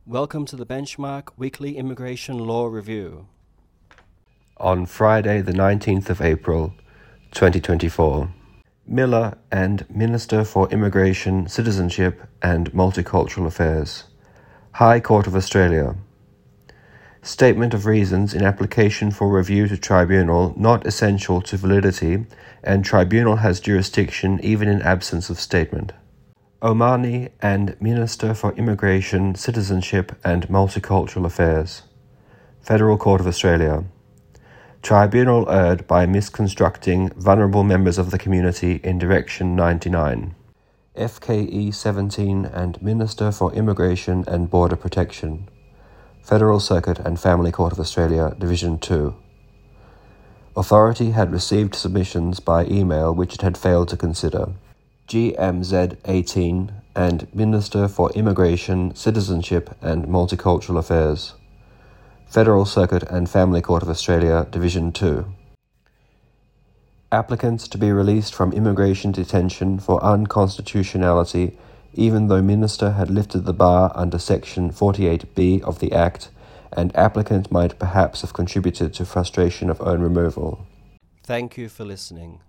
Welcome to the Benchmark Weekly Immigration Law Review. On Friday, the 19th of April, 2024, Miller and Minister for Immigration, Citizenship and Multicultural Affairs, High Court of Australia. Statement of reasons in application for review to tribunal not essential to validity, and tribunal has jurisdiction even in absence of statement. Omani and Minister for Immigration, Citizenship and Multicultural Affairs, Federal Court of Australia. Tribunal erred by misconstructing vulnerable members of the community in Direction 99. FKE 17 and Minister for Immigration and Border Protection, Federal Circuit and Family Court of Australia, Division 2. Authority had received submissions by email which it had failed to consider. GMZ 18 and Minister for Immigration, Citizenship and Multicultural Affairs, Federal Circuit and Family Court of Australia, Division 2. Applicants to be released from immigration detention for unconstitutionality even though Minister had lifted the bar under Section 48B of the Act, and applicant might perhaps have contributed to frustration of own removal. Thank you for listening.